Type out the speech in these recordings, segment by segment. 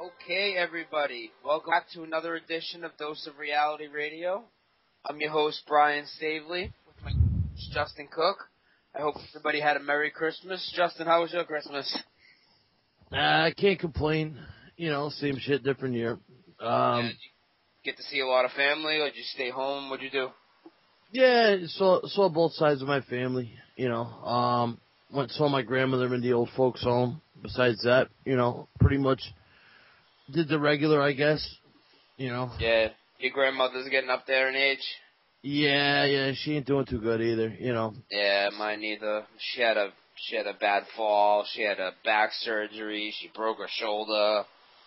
Okay, everybody. Welcome back to another edition of Dose of Reality Radio. I'm your host, Brian Stavely, with my host, Justin Cook. I hope everybody had a Merry Christmas. Justin, how was your Christmas? I can't complain. You know, same shit, different year. Did you get to see a lot of family, or did you stay home? What'd you do? Yeah, saw both sides of my family. You know, saw my grandmother in the old folks' home. Besides that, you know, pretty much did the regular, I guess. You know. Yeah, your grandmother's getting up there in age. Yeah, she ain't doing too good either. You know. Yeah, mine neither. She had a bad fall. She had a back surgery. She broke her shoulder.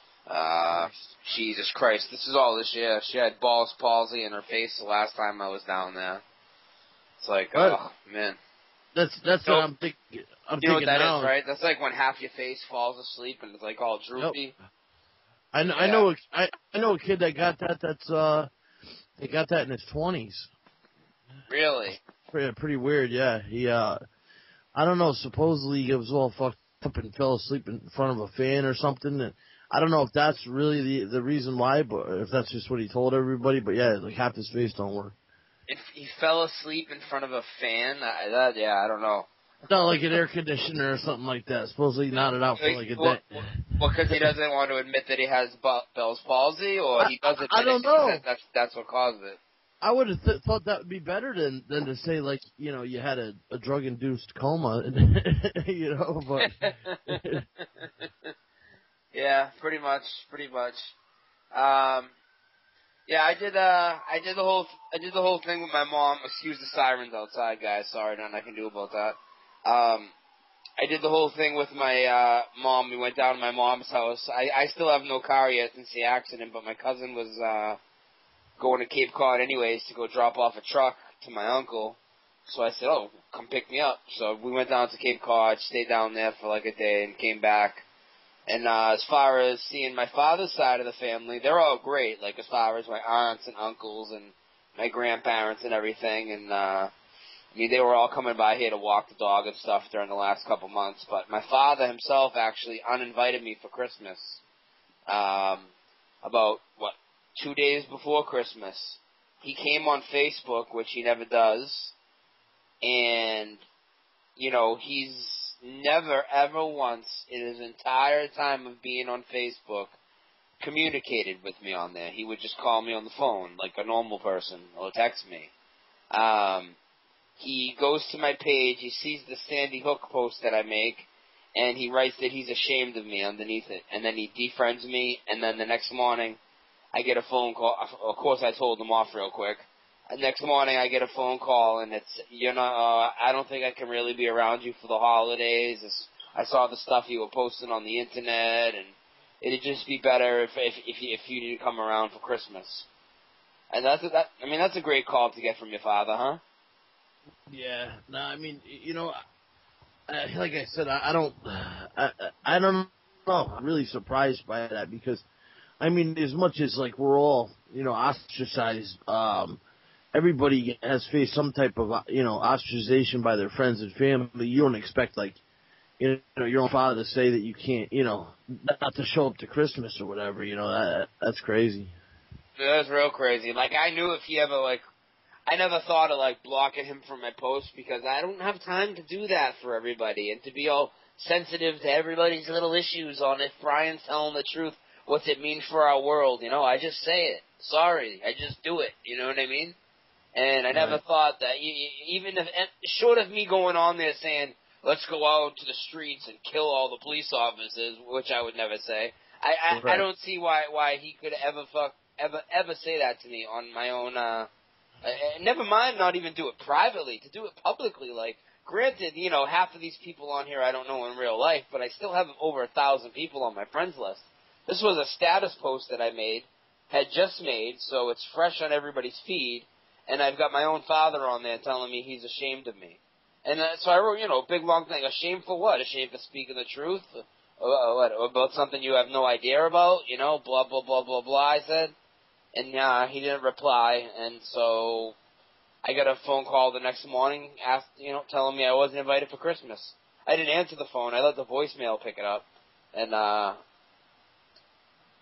Jesus Christ, this is all this year. She had Ball's palsy in her face the last time I was down there. It's like, oh man. That's what I'm thinking. You know what that now is, right? That's like when half your face falls asleep and it's like all droopy. Yep. I know a kid that got that. They got that in his 20s. Really? Pretty weird. Yeah. He I don't know. Supposedly he was all fucked up and fell asleep in front of a fan or something. And I don't know if that's really the reason why, but if that's just what he told everybody. But yeah, like half his face don't work. If he fell asleep in front of a fan, I don't know. No, like an air conditioner or something like that. Supposedly he nodded out for like a day. Well, because he doesn't want to admit that he has Bell's palsy, or he does admit I don't know. That's what caused it. I would have thought that would be better than to say, like, you know, you had a drug-induced coma, you know, but... Yeah, pretty much. Yeah, I did the whole thing with my mom. Excuse the sirens outside, guys. Sorry, nothing I can do about that. I did the whole thing with my mom. We went down to my mom's house. I still have no car yet since the accident, but my cousin was going to Cape Cod anyways to go drop off a truck to my uncle. So I said, oh, come pick me up. So we went down to Cape Cod, stayed down there for like a day, and came back. And as far as seeing my father's side of the family, they're all great, like as far as my aunts and uncles and my grandparents and everything. And, I mean, they were all coming by here to walk the dog and stuff during the last couple months. But my father himself actually uninvited me for Christmas. About, 2 days before Christmas. He came on Facebook, which he never does. And, you know, he's never, ever once in his entire time of being on Facebook communicated with me on there. He would just call me on the phone like a normal person or text me. He goes to my page, he sees the Sandy Hook post that I make, and he writes that he's ashamed of me underneath it. And then he defriends me, and then the next morning I get a phone call. Of course, I told him off real quick. Next morning, I get a phone call, and it's, I don't think I can really be around you for the holidays. I saw the stuff you were posting on the internet, and it'd just be better if you didn't come around for Christmas. And that's a great call to get from your father, huh? Yeah. No, I mean, you know, like I said, I don't know. I'm really surprised by that because, I mean, as much as like we're all, you know, ostracized, everybody has faced some type of, you know, ostracization by their friends and family. You don't expect, like, you know, your own father to say that you can't, you know, not to show up to Christmas or whatever. You know, that's crazy. That's real crazy. Like, I knew if he ever, like, I never thought of, like, blocking him from my posts because I don't have time to do that for everybody and to be all sensitive to everybody's little issues on if Brian's telling the truth, what's it mean for our world, you know? I just say it. Sorry. I just do it. You know what I mean? And I never thought that, even if, short of me going on there saying, let's go out to the streets and kill all the police officers, which I would never say, I don't see why he could ever say that to me on my own, never mind not even do it privately, to do it publicly, like, granted, you know, half of these people on here I don't know in real life, but I still have over 1,000 people on my friends list. This was a status post that I had just made, so it's fresh on everybody's feed. And I've got my own father on there telling me he's ashamed of me. And so I wrote, you know, a big long thing. Ashamed for what? Ashamed for speaking the truth? What? About something you have no idea about? You know, blah, blah, blah, blah, blah, I said. And he didn't reply. And so I got a phone call the next morning telling me I wasn't invited for Christmas. I didn't answer the phone. I let the voicemail pick it up. And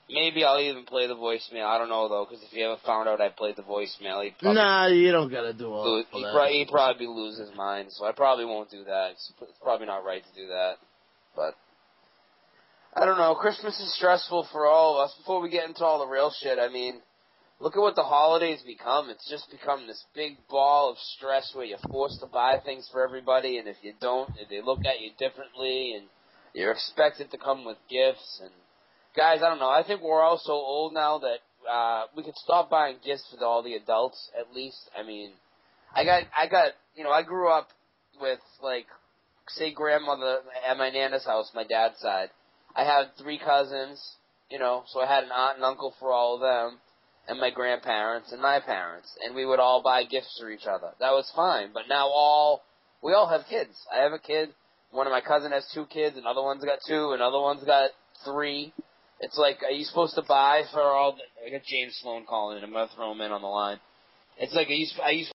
Maybe I'll even play the voicemail. I don't know, though, because if he ever found out I played the voicemail, Nah, you don't gotta do all that. He'd probably lose his mind, so I probably won't do that. It's probably not right to do that. But, I don't know. Christmas is stressful for all of us. Before we get into all the real shit, I mean, look at what the holidays become. It's just become this big ball of stress where you're forced to buy things for everybody, and if you don't, they look at you differently, and you're expected to come with gifts, and guys, I don't know. I think we're all so old now that we could stop buying gifts for all the adults, at least. I mean, I grew up with, like, say grandmother at my Nana's house, my dad's side. I had 3 cousins, so I had an aunt and uncle for all of them, and my grandparents and my parents, and we would all buy gifts for each other. That was fine, but now we all have kids. I have a kid. One of my cousins has 2 kids. Another one's got 2. Another one's got 3. It's like, are you supposed to buy for all I got James Sloan calling in. I'm going to throw him in on the line. It's like, are you